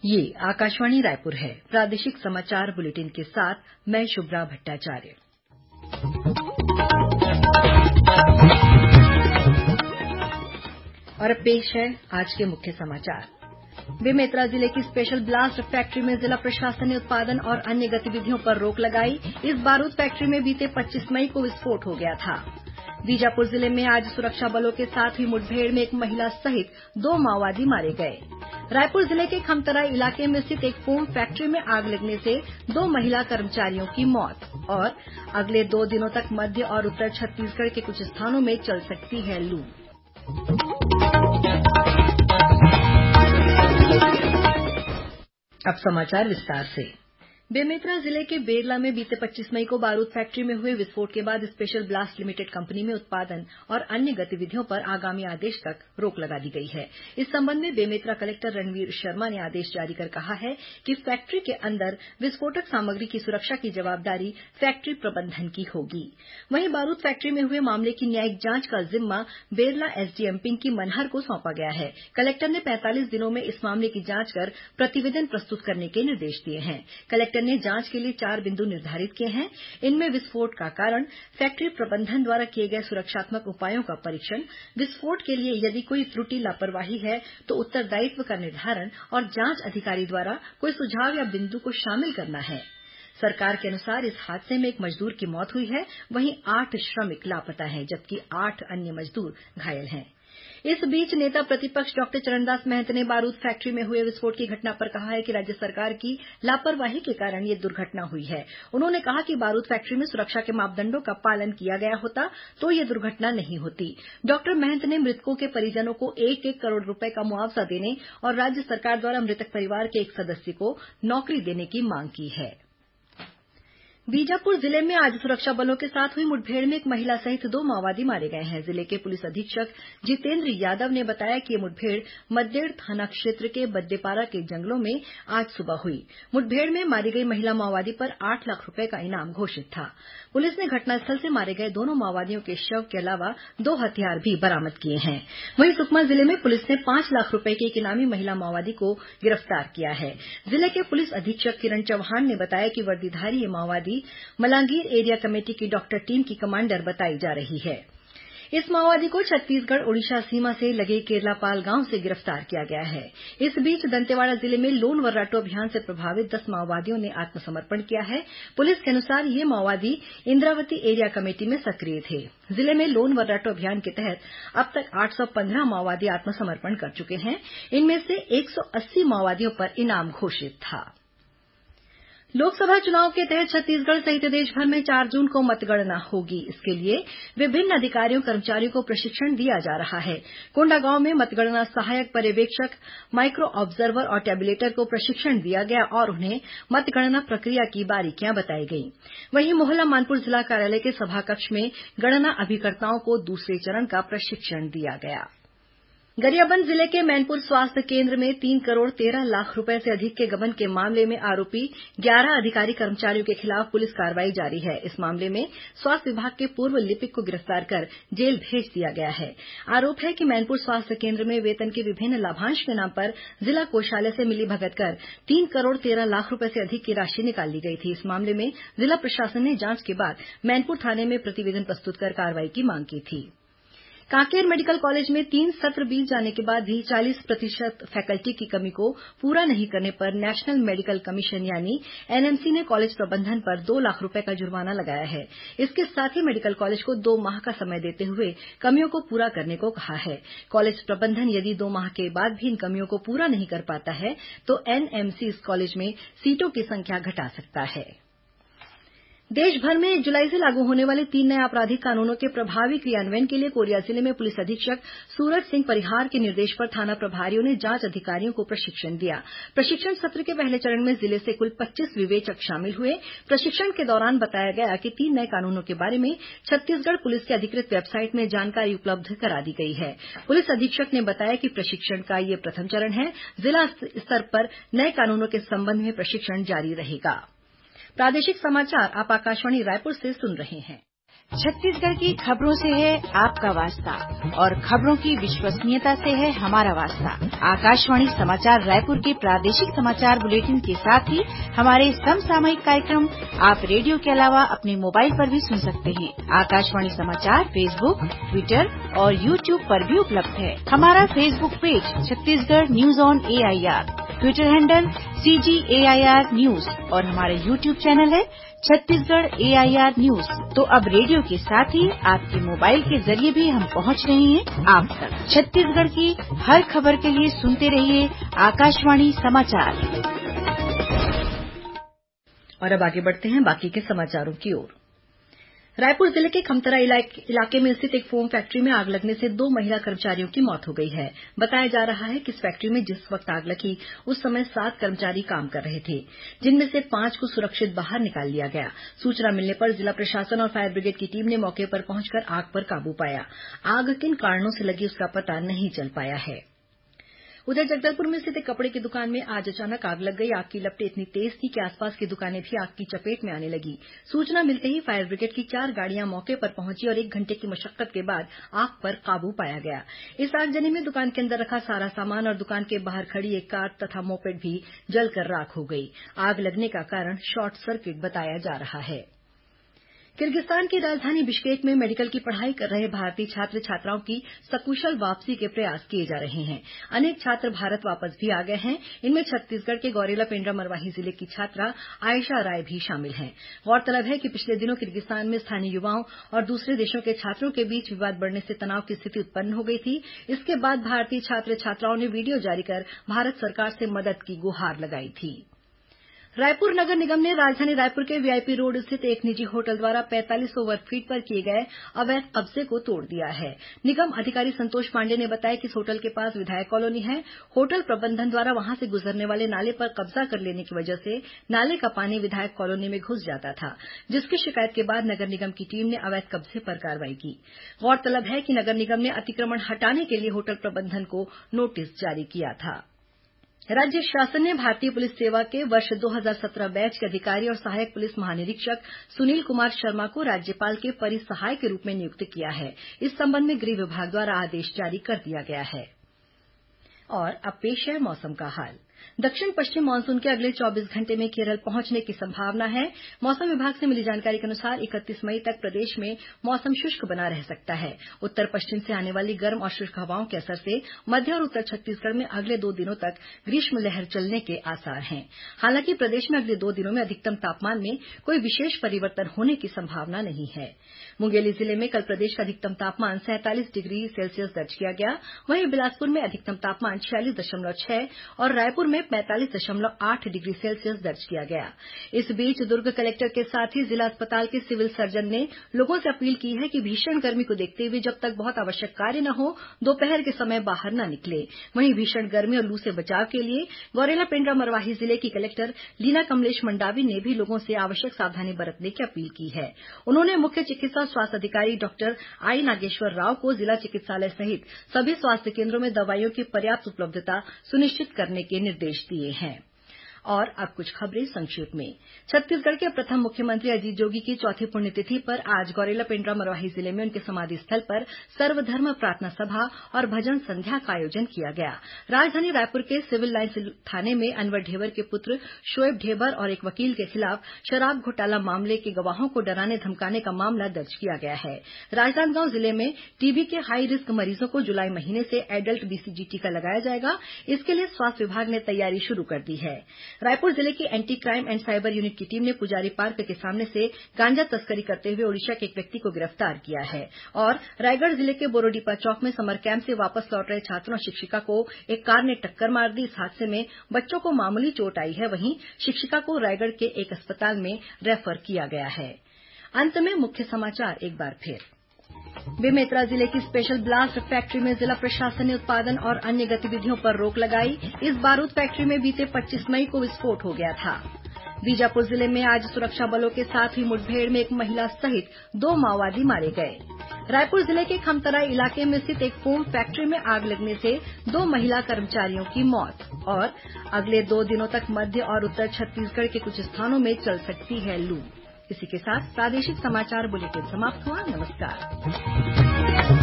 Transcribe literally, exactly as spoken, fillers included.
ये आकाशवाणी रायपुर है। प्रादेशिक समाचार बुलेटिन के साथ मैं शुभ्रा भट्टाचार्य। और अब पेश है आज के मुख्य समाचार। बेमेतरा जिले की स्पेशल ब्लास्ट फैक्ट्री में जिला प्रशासन ने उत्पादन और अन्य गतिविधियों पर रोक लगाई। इस बारूद फैक्ट्री में बीते पच्चीस मई को विस्फोट हो गया था। बीजापुर जिले में आज सुरक्षा बलों के साथ हुई मुठभेड़ में एक महिला सहित दो माओवादी मारे गए। रायपुर जिले के खमतरा इलाके में स्थित एक फोम फैक्ट्री में आग लगने से दो महिला कर्मचारियों की मौत। और अगले दो दिनों तक मध्य और उत्तर छत्तीसगढ़ के कुछ स्थानों में चल सकती है लू। अब समाचार विस्तार से। बेमेतरा जिले के बेरला में बीते पच्चीस मई को बारूद फैक्ट्री में हुए विस्फोट के बाद स्पेशल ब्लास्ट लिमिटेड कंपनी में उत्पादन और अन्य गतिविधियों पर आगामी आदेश तक रोक लगा दी गई है। इस संबंध में बेमेतरा कलेक्टर रणवीर शर्मा ने आदेश जारी कर कहा है कि फैक्ट्री के अंदर विस्फोटक सामग्री की सुरक्षा की जवाबदारी फैक्ट्री प्रबंधन की होगी। वहीं बारूद फैक्ट्री में हुए मामले की न्यायिक जांच का जिम्मा बेरला एसडीएम पिंकी मनहर को सौंपा गया है। कलेक्टर ने पैंतालीस दिनों में इस मामले की जांच कर प्रतिवेदन प्रस्तुत करने के निर्देश दिए हैं। कलेक्टर ने जांच के लिए चार बिंदु निर्धारित किए हैं। इनमें विस्फोट का कारण, फैक्ट्री प्रबंधन द्वारा किए गए सुरक्षात्मक उपायों का परीक्षण, विस्फोट के लिए यदि कोई त्रुटि लापरवाही है तो उत्तरदायित्व का निर्धारण और जांच अधिकारी द्वारा कोई सुझाव या बिंदु को शामिल करना है। सरकार के अनुसार इस हादसे में एक मजदूर की मौत हुई है, वहीं आठ श्रमिक लापता हैं, जबकि आठ अन्य मजदूर घायल हैं। इस बीच नेता प्रतिपक्ष डॉक्टर चरणदास महंत ने बारूद फैक्ट्री में हुए विस्फोट की घटना पर कहा है कि राज्य सरकार की लापरवाही के कारण यह दुर्घटना हुई है। उन्होंने कहा कि बारूद फैक्ट्री में सुरक्षा के मापदंडों का पालन किया गया होता तो यह दुर्घटना नहीं होती। डॉक्टर महंत ने मृतकों के परिजनों को एक एक करोड़ रुपए का मुआवजा देने और राज्य सरकार द्वारा मृतक परिवार के एक सदस्य को नौकरी देने की मांग की है। बीजापुर जिले में आज सुरक्षा बलों के साथ हुई मुठभेड़ में एक महिला सहित दो माओवादी मारे गए हैं। जिले के पुलिस अधीक्षक जितेंद्र यादव ने बताया कि यह मुठभेड़ मद्देड़ थाना क्षेत्र के बद्देपारा के जंगलों में आज सुबह हुई। मुठभेड़ में मारी गई महिला माओवादी पर आठ लाख रुपए का इनाम घोषित था। पुलिस ने घटनास्थल से मारे गए दोनों माओवादियों के शव के अलावा दो हथियार भी बरामद किए हैं। वहीं सुकमा जिले में पुलिस ने पांच लाख रुपए की एक इनामी महिला माओवादी को गिरफ्तार किया है। जिले के पुलिस अधीक्षक किरण चौहान ने बताया कि वर्दीधारी ये माओवादी मलांगीर एरिया कमेटी की डॉक्टर टीम की कमांडर बताई जा रही है। इस माओवादी को छत्तीसगढ़ ओडिशा सीमा से लगे केरलापाल गांव से गिरफ्तार किया गया है। इस बीच दंतेवाड़ा जिले में लोन वर्राटू अभियान से प्रभावित दस माओवादियों ने आत्मसमर्पण किया है। पुलिस के अनुसार ये माओवादी इंद्रावती एरिया कमेटी में सक्रिय थे। जिले में लोन वर्राटू अभियान के तहत अब तक आठ सौ पंद्रह माओवादी आत्मसमर्पण कर चुके हैं। इनमें से एक सौ अस्सी माओवादियों पर इनाम घोषित था। लोकसभा चुनाव के तहत छत्तीसगढ़ सहित देशभर में चार जून को मतगणना होगी। इसके लिए विभिन्न अधिकारियों कर्मचारियों को प्रशिक्षण दिया जा रहा है। कोंडागांव में मतगणना सहायक पर्यवेक्षक, माइक्रो ऑब्जर्वर और टैबुलेटर को प्रशिक्षण दिया गया और उन्हें मतगणना प्रक्रिया की बारीकियां बताई गईं। वहीं मोहला मानपुर जिला कार्यालय के सभाकक्ष में गणना अभिकर्ताओं को दूसरे चरण का प्रशिक्षण दिया गया। गरियाबंद जिले के मैनपुर स्वास्थ्य केन्द्र में तीन करोड़ तेरह लाख रुपए से अधिक के गबन के मामले में आरोपी ग्यारह अधिकारी कर्मचारियों के खिलाफ पुलिस कार्रवाई जारी है। इस मामले में स्वास्थ्य विभाग के पूर्व लिपिक को गिरफ्तार कर जेल भेज दिया गया है। आरोप है कि मैनपुर स्वास्थ्य केन्द्र में वेतन के विभिन्न लाभांश के नाम पर जिला कोषालय से मिलीभगत कर तीन करोड़ तेरह लाख रुपए से अधिक की राशि निकाल ली गई थी। इस मामले में जिला प्रशासन ने जांच के बाद मैनपुर थाने में प्रतिवेदन प्रस्तुत कर कार्रवाई की मांग की थी। कांकेर मेडिकल कॉलेज में तीन सत्र बीत जाने के बाद भी चालीस प्रतिशत फैकल्टी की कमी को पूरा नहीं करने पर नेशनल मेडिकल कमीशन यानी एनएमसी ने कॉलेज प्रबंधन पर दो लाख रुपए का जुर्माना लगाया है। इसके साथ ही मेडिकल कॉलेज को दो माह का समय देते हुए कमियों को पूरा करने को कहा है। कॉलेज प्रबंधन यदि दो माह के बाद भी इन कमियों को पूरा नहीं कर पाता है तो एनएमसी इस कॉलेज में सीटों की संख्या घटा सकता है। देशभर में एक जुलाई से लागू होने वाले तीन नए आपराधिक कानूनों के प्रभावी क्रियान्वयन के लिए कोरिया जिले में पुलिस अधीक्षक सूरज सिंह परिहार के निर्देश पर थाना प्रभारियों ने जांच अधिकारियों को प्रशिक्षण दिया। प्रशिक्षण सत्र के पहले चरण में जिले से कुल पच्चीस विवेचक शामिल हुए। प्रशिक्षण के दौरान बताया गया कि तीन नए कानूनों के बारे में छत्तीसगढ़ पुलिस की अधिकृत वेबसाइट में जानकारी उपलब्ध करा दी गई है। पुलिस अधीक्षक ने बताया कि प्रशिक्षण का यह प्रथम चरण है। जिला स्तर पर नए कानूनों के संबंध में प्रशिक्षण जारी रहेगा। प्रादेशिक समाचार आप आकाशवाणी रायपुर से सुन रहे हैं। छत्तीसगढ़ की खबरों से है आपका वास्ता और खबरों की विश्वसनीयता से है हमारा वास्ता। आकाशवाणी समाचार रायपुर के प्रादेशिक समाचार बुलेटिन के साथ ही हमारे समसामयिक कार्यक्रम आप रेडियो के अलावा अपने मोबाइल पर भी सुन सकते हैं। आकाशवाणी समाचार फेसबुक, ट्विटर और यूट्यूब पर भी उपलब्ध है। हमारा Facebook page Chhattisgarh news on A I R, Twitter handle C G A I R news और हमारा यूट्यूब चैनल है Chhattisgarh A I R news. तो अब रेडियो के साथ ही आपके मोबाइल के जरिए भी हम पहुंच रहे हैं आप तक। छत्तीसगढ़ की हर खबर के लिए सुनते रहिए आकाशवाणी समाचार। और अब आगे बढ़ते हैं बाकी के समाचारों की ओर। रायपुर जिले के खमतरा इलाके में स्थित एक फोम फैक्ट्री में आग लगने से दो महिला कर्मचारियों की मौत हो गई है। बताया जा रहा है कि इस फैक्ट्री में जिस वक्त आग लगी उस समय सात कर्मचारी काम कर रहे थे, जिनमें से पांच को सुरक्षित बाहर निकाल लिया गया। सूचना मिलने पर जिला प्रशासन और फायर ब्रिगेड की टीम ने मौके पर पहुंचकर आग पर काबू पाया। आग किन कारणों से लगी उसका पता नहीं चल पाया है। उधर जगदलपुर में स्थित एक कपड़े की दुकान में आज अचानक आग लग गई। आग की लपटें इतनी तेज थी कि आसपास की दुकानें भी आग की चपेट में आने लगी। सूचना मिलते ही फायर ब्रिगेड की चार गाड़ियां मौके पर पहुंची और एक घंटे की मशक्कत के बाद आग पर काबू पाया गया। इस आगजनी में दुकान के अंदर रखा सारा सामान और दुकान के बाहर खड़ी एक कार तथा मोपेड भी जलकर राख हो गई। आग लगने का कारण शॉर्ट सर्किट बताया जा रहा है। किर्गिस्तान की राजधानी बिश्केक में मेडिकल की पढ़ाई कर रहे भारतीय छात्र छात्राओं की सकुशल वापसी के प्रयास किए जा रहे हैं। अनेक छात्र भारत वापस भी आ गए हैं। इनमें छत्तीसगढ़ के गौरेला पेंड्रा मरवाही जिले की छात्रा आयशा राय भी शामिल हैं। गौरतलब है कि पिछले दिनों किर्गिस्तान में स्थानीय युवाओं और दूसरे देशों के छात्रों के बीच विवाद बढ़ने से तनाव की स्थिति उत्पन्न हो गई थी। इसके बाद भारतीय छात्र छात्राओं ने वीडियो जारी कर भारत सरकार से मदद की गुहार लगाई थी। रायपुर नगर निगम ने राजधानी रायपुर के वीआईपी रोड स्थित एक निजी होटल द्वारा पैंतालीस सौ वर्ग फीट पर किए गए अवैध कब्जे को तोड़ दिया है। निगम अधिकारी संतोष पांडे ने बताया कि इस होटल के पास विधायक कॉलोनी है। होटल प्रबंधन द्वारा वहां से गुजरने वाले नाले पर कब्जा कर लेने की वजह से नाले का पानी विधायक कॉलोनी में घुस जाता था, जिसकी शिकायत के बाद नगर निगम की टीम ने अवैध कब्जे पर कार्रवाई की। गौरतलब है कि नगर निगम ने अतिक्रमण हटाने के लिए होटल प्रबंधन को नोटिस जारी किया था। राज्य शासन ने भारतीय पुलिस सेवा के वर्ष दो हज़ार सत्रह बैच के अधिकारी और सहायक पुलिस महानिरीक्षक सुनील कुमार शर्मा को राज्यपाल के परिसहाय के रूप में नियुक्त किया है। इस संबंध में गृह विभाग द्वारा आदेश जारी कर दिया गया है। और अब पेश है मौसम का हाल। दक्षिण पश्चिम मानसून के अगले चौबीस घंटे में केरल पहुंचने की संभावना है। मौसम विभाग से मिली जानकारी के अनुसार इकतीस मई तक प्रदेश में मौसम शुष्क बना रह सकता है। उत्तर पश्चिम से आने वाली गर्म और शुष्क हवाओं के असर से मध्य और उत्तर छत्तीसगढ़ में अगले दो दिनों तक ग्रीष्म लहर चलने के आसार हैं। हालांकि प्रदेश में अगले दो दिनों में अधिकतम तापमान में कोई विशेष परिवर्तन होने की संभावना नहीं है। मुंगेली जिले में कल प्रदेश का अधिकतम तापमान सैंतालीस डिग्री सेल्सियस दर्ज किया गया। वहीं बिलासपुर में अधिकतम तापमान छियालीस दशमलव छह और रायपुर में पैंतालीस दशमलव आठ डिग्री सेल्सियस दर्ज किया गया। इस बीच दुर्ग कलेक्टर के साथ ही जिला अस्पताल के सिविल सर्जन ने लोगों से अपील की है कि भीषण गर्मी को देखते हुए जब तक बहुत आवश्यक कार्य न हो दोपहर के समय बाहर न निकले। वहीं भीषण गर्मी और लू से बचाव के लिए गौरेला पेंड्रा मरवाही जिले की कलेक्टर लीना कमलेश मंडावी ने भी लोगों से आवश्यक सावधानी बरतने की अपील की है। उन्होंने मुख्य चिकित्सा और स्वास्थ्य अधिकारी डॉक्टर आई नागेश्वर राव को जिला चिकित्सालय सहित सभी स्वास्थ्य केंद्रों में दवाइयों की पर्याप्त उपलब्धता सुनिश्चित करने के निर्देश दिए हैं। और अब कुछ खबरें संक्षेप में। छत्तीसगढ़ के प्रथम मुख्यमंत्री अजीत जोगी की चौथी पुण्यतिथि पर आज गौरेला पेंड्रा मरवाही जिले में उनके समाधि स्थल पर सर्वधर्म प्रार्थना सभा और भजन संध्या का आयोजन किया गया। राजधानी रायपुर के सिविल लाइन थाने में अनवर ढेबर के पुत्र शोएब ढेबर और एक वकील के खिलाफ शराब घोटाला मामले के गवाहों को डराने धमकाने का मामला दर्ज किया गया है। राजनांदगांव जिले में टीबी के हाई रिस्क मरीजों को जुलाई महीने से एडल्ट बीसीजी टीका लगाया जाएगा। इसके लिए स्वास्थ्य विभाग ने तैयारी शुरू कर दी है। रायपुर जिले की anti crime and cyber unit की टीम ने पुजारी पार्क के सामने से गांजा तस्करी करते हुए ओडिशा के एक व्यक्ति को गिरफ्तार किया है। और रायगढ़ जिले के बोरोडीपा चौक में समर कैंप से वापस लौट रहे छात्रों और शिक्षिका को एक कार ने टक्कर मार दी। इस हादसे में बच्चों को मामूली चोट आई है, वहीं शिक्षिका को रायगढ़ के एक अस्पताल में रेफर किया गया है। अंत में मुख्य समाचार एक बार फिर। बेमेतरा जिले की स्पेशल ब्लास्ट फैक्ट्री में जिला प्रशासन ने उत्पादन और अन्य गतिविधियों पर रोक लगाई। इस बारूद फैक्ट्री में बीते पच्चीस मई को विस्फोट हो गया था। बीजापुर जिले में आज सुरक्षा बलों के साथ हुई मुठभेड़ में एक महिला सहित दो माओवादी मारे गए। रायपुर जिले के खमतरा इलाके में स्थित एक फोम फैक्ट्री में आग लगने से दो महिला कर्मचारियों की मौत। और अगले दो दिनों तक मध्य और उत्तर छत्तीसगढ़ के कुछ स्थानों में चल सकती है लू। इसी के साथ प्रादेशिक समाचार बुलेटिन समाप्त हुआ। नमस्कार।